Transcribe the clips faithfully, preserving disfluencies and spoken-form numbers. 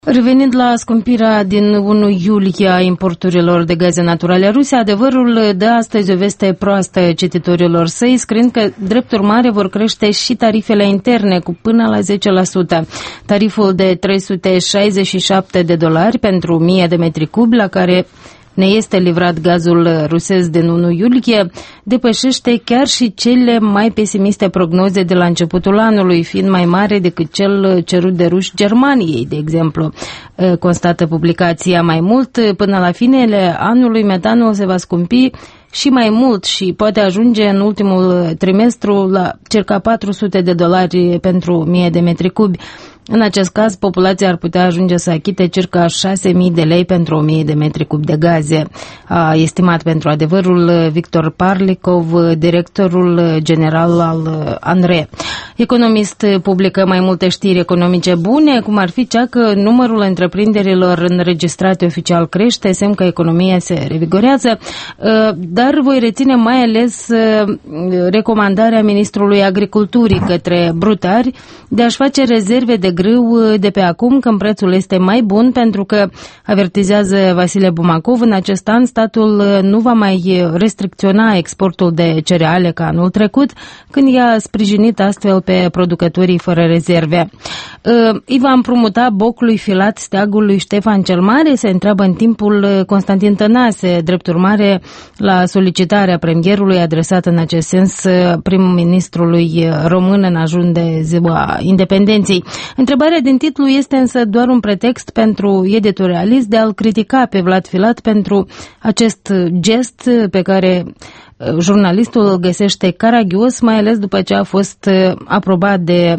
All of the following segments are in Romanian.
Revenind la scumpirea din unu iulie a importurilor de gaze naturale ruse, adevărul dă astăzi o veste proastă cititorilor săi, scriind că, drept urmare, vor crește și tarifele interne cu până la zece la sută. Tariful de trei sute șaizeci și șapte de dolari pentru o mie de metri cubi, la care ne este livrat gazul rusesc din unu iulie, depășește chiar și cele mai pesimiste prognoze de la începutul anului, fiind mai mare decât cel cerut de ruși Germaniei, de exemplu. Constată publicația. Mai mult, până la finele anului, metanul se va scumpi și mai mult și poate ajunge în ultimul trimestru la circa patru sute de dolari pentru o mie de metri cubi. În acest caz, populația ar putea ajunge să achite circa șase mii de lei pentru o mie de metri cubi de gaze, a estimat pentru adevărul Victor Parlikov, directorul general al ANRE. Economist publică mai multe știri economice bune, cum ar fi cea că numărul întreprinderilor înregistrate oficial crește, semn că economia se revigorează, dar voi reține mai ales recomandarea ministrului Agriculturii către brutari de a-și face rezerve de grâu de pe acum, când prețul este mai bun, pentru că, avertizează Vasile Bumacov, în acest an statul nu va mai restricționa exportul de cereale ca anul trecut, când i-a sprijinit astfel pe producătorii fără rezerve. Îi va împrumuta bocului filat steagului Ștefan cel Mare, se întreabă în timpul Constantin Tănase, drept urmare la solicitarea premierului adresată în acest sens prim-ministrului român în ajun de ziua independenței. Întrebarea din titlu este însă doar un pretext pentru editorialist de a-l critica pe Vlad Filat pentru acest gest pe care jurnalistul îl găsește caragios, mai ales după ce a fost aprobat de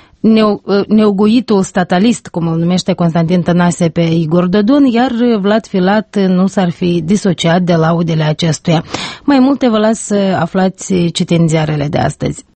neuguitul statalist, cum îl numește Constantin Tănase, pe Igor Dodon, iar Vlad Filat nu s-ar fi disociat de laudele acestuia. Mai multe vă las să aflați citind ziarele de astăzi.